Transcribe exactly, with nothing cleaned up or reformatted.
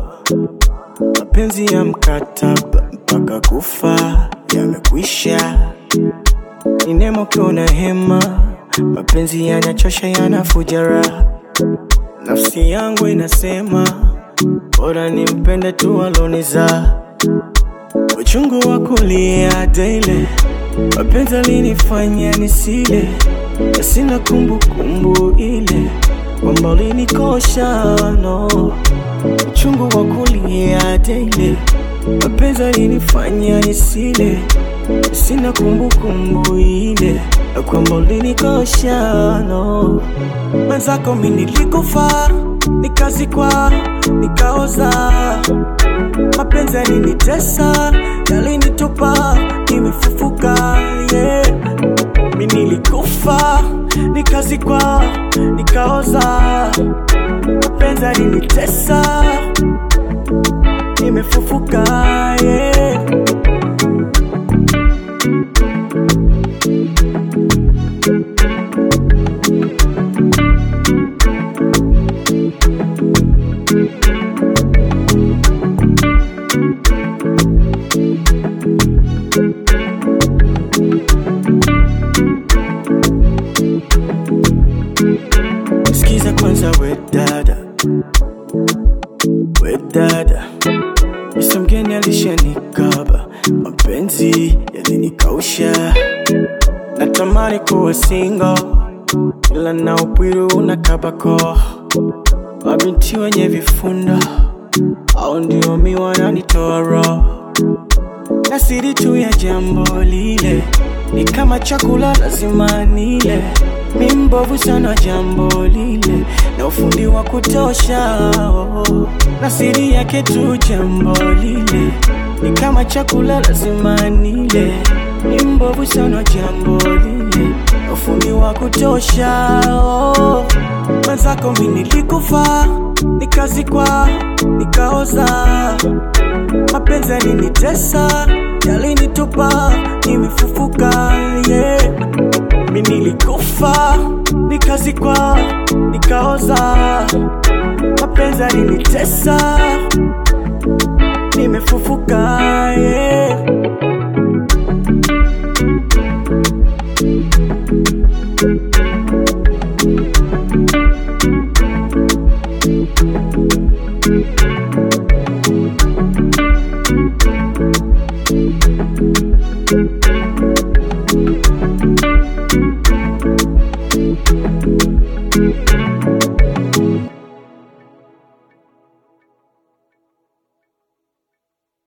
mapenzi ya mkataba mpaka kufa yamekwisha. Ni neema ukiona hema, mapenzi yanachosha yanafuja raha. Nafsi yangu inasema bora nimpende tu aloniza. Uchungu wa kulia daily, mapenzi alinifanya nisile, na sina kumbukumbu ile kwamba ulinikosha no. Uchungu wa kulia daily, mapenzi alinifanya nisile, na sina kumbukumbu ile kwamba ulinikosha no. Mwenzako mimi nilikufa, nikazikwa, nikaoza. Mapenzi yalinitesa, yalinitupa, nimefufuka yeah. Mimi nilikufa, nikazikwa, nikaoza. Mapenzi yalinitesa, nimefufuka yeah. Sikiza kwanza we dada, we dada, Mr. mgeni alishanikaba, mapenzi yalinikausha. Natamani kuwa single, ila na upwiru unakabako. Mabinti wenye vifunda, hao ndio mi wananitoa roho. Na siri tu ya jambo lile, ni kama chakula lazima nile. Mi mbovu sana jambo lile, na ufundi wa kutosha oh. Na siri yake tu jambo lile, ni kama chakula lazima nile. Mi mbovu sana jambo lile, na ufundi wa kutosha oh. Mwenzako mimi nilikufa, nikazikwa, nikaoza. Mapenzi yalinitesa, yalinitupa, nimefufuka yeah. Mimi nilikufa, nikazikwa, nikaoza. Mapenzi yalinitesa, nimefufuka yeah.